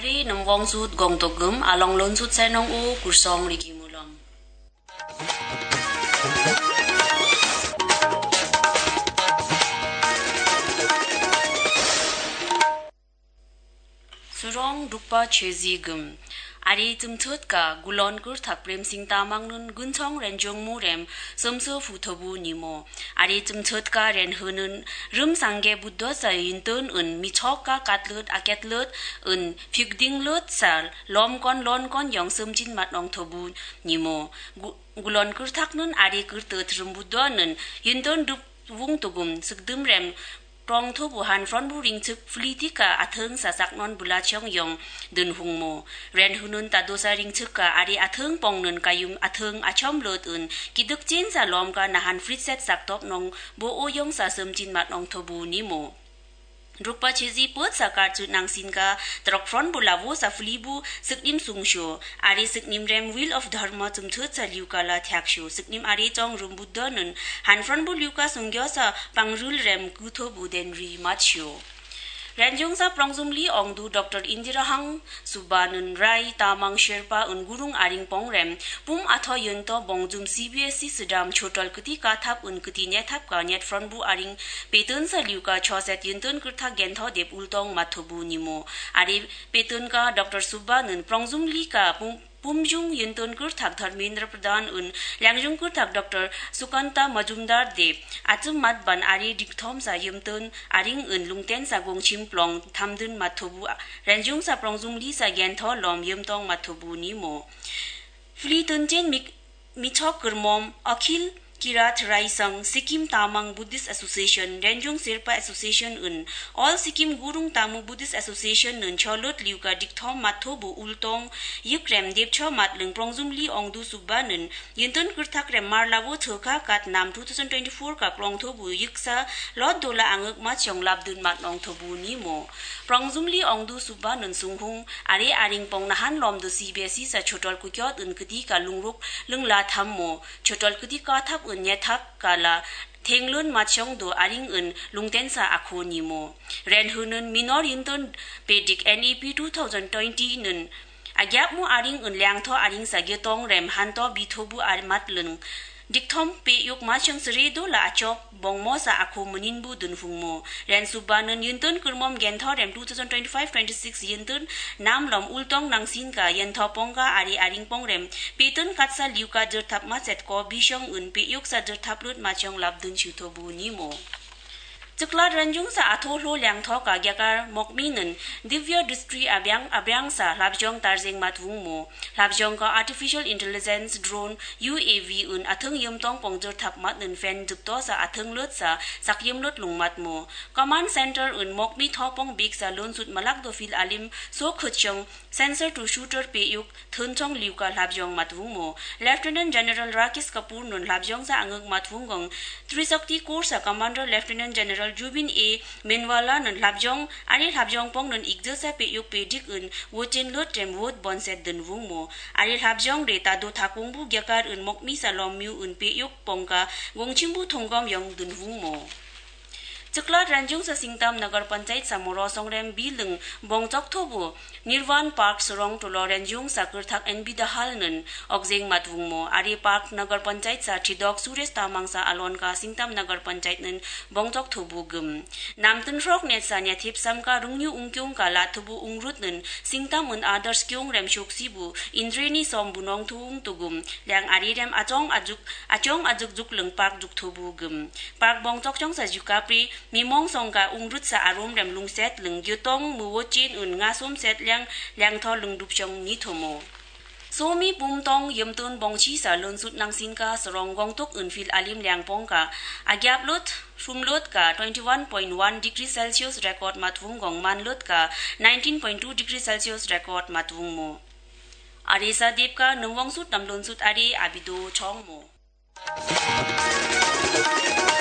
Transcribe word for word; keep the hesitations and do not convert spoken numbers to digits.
Ari nambong sud gong togum along lon sud senong u kursong rigi mulam. Surong dupa chezi gum. Ari tumthut ka gulon kur thak prem sing tamang nun gunchong renjong mu rem somso futhobu nimo. Ari tumthut ka ren hunun rum sangge buddha sa intun un michok ka katlut aketlut un phigding lut sal lom kon lon kon yong somjin mat ong thobu nimo. Gulon kur thak nun ari kur tut rum buddha nun intun dup wung tugum sukdum rem Trong thu bu han front bu ring chuk politika athung sa sak non bula chong yong dun hung mo ren hunun ta dosa ring chuk ka ari athung pong nun kayum athung achom lot un kiduk chin sa lom ka nahan frit set sak top nong bo o yong sa som chin mat nong thobu ni mo Rukpa chizi pot sa karchut nang sinka trok front bulawo sa flibu siknim sungsho ari siknim rem wheel of dharma chumthut sa liuka la thyaksho siknim ari chong rum buddha nun han front bu liuka sungyo sa pangrul rem kutho buden ri matsho Ranjung sa prongzumli ongdu Doctor Indira Hang Subanun Rai Tamang Sherpa un gurung aring pongrem pum atho yunto bongjum C B S E Sudam chotol kuti kathap un kuti nyathap ka nyat front bu aring petun sa liuka choset yuntun kurtha gentho dep ultong mathobu nimo ari petun ka Doctor Subanun prongzumli ka pum Pumjung yunton kur thak Dharmendra Pradhan un langjung kur thak Doctor Sukanta Majumdar Dev atum mat ban ari dikthom sa yumton aring un lungten sa gongchim plong thamdun mathobu ranjung sa prongjung li sa gen tho lom yumtong mathobu ni mo flitun chen mik michok kurmom akhil Kirat Raisang Sikkim Tamang Buddhist Association Ranjung Sirpa Association un All Sikkim Gurung Tamu Buddhist Association nun cholot liuka dikthom mathobu ultong yukrem depcho mat lung prongjum li ongdu subba nun yinton kurthak rem marlawo thoka kat nam twenty twenty-four ka prongthobu yuksa lot dola anguk ma chong labdun mat nong thobu ni mo prongjum li ongdu subba nun sunghung are aring pong nahan lom du C B S E sa chotol kukyot un kiti ka lungruk lungla thammo chotol kiti ka thap un nyathap kala thenglun machong do aring un lungten sa akho nimo ren hunun minor yinton pedik N E P twenty twenty nun agyap mu aring un lyangtho aring sa gyotong rem hanto bithobu armat lung dikthom pe yuk machong sredo la achop bongmo sa akho muninbu dun hungmo ren subanun yinton kurmom gentho rem twenty twenty-five twenty-six yinton nam lom ultong nangsin ka yentho pongka ari aring pongrem petun katsa liuka jerthap ma set ko bishong un pe yuk sa jerthap lut machong labdun chuthobu nimo Chukla ranjung sa atho lo lyang tho ka gyakar mokmi nun divya distri abyang abyang sa labjong tarzeng matwung mo labjong ka artificial intelligence drone U A V un athung yumtong pongjer thap mat nun fen jupto sa athung lot sa sakyum lot lungmat mo command center un mokmi thopong big sa lon sut malak do fil alim so khutchong sensor to shooter pe yuk thunchong liuka labjong matwung mo Lieutenant General Rakesh Kapoor nun labjong sa anguk matwung gong Trisakti Corps sa Commander Lieutenant General Jubin A Menwala nun labjong ari labjong pong nun igjo sa pe yuk pedik un wotin lot rem wot bonset dun wung mo ari labjong re ta do thakung bu gyakar un mokmi sa lomyu un pe yuk pongka gongchimbu thonggom yong dun wung mo Chukla ranjung sa Singtam Nagar Panchayat sa Morosong rem bilung bongchok thobu Nirvan Park Surong to Lorenjung sa kurthak N B Dahal nun ogjeng matwung mo ari Park Nagar Panchayat sa Chidok Suresh Tamang sa Alon ka Singtam Nagar Panchayat nun bongchok thobu gum namtun rok net sa nyathip sam ka rungyu ungkyung ka la thobu ungrut nun Singtam un others kyung rem shoksibu Indreni som bunong thung tugum lyang ari rem achong ajuk achong ajuk juk lung park juk thobu gum park bongchok chong sa jukapri Mimong songka ungrut sa arum rem lungset lung gyutong muwochin un nga somset lyang lyang tho lung dupchong ni thomo Somi pumtong yumtun bongchi sa lonsut nang sinka sarong gongtok un fil alim lyang pongka agyap lot shumlot ka twenty-one point one degrees Celsius record matwung gong manlot ka nineteen point two degrees Celsius record matwung mo Arisa depka nungwong sut nam lonsut ari abido chong mo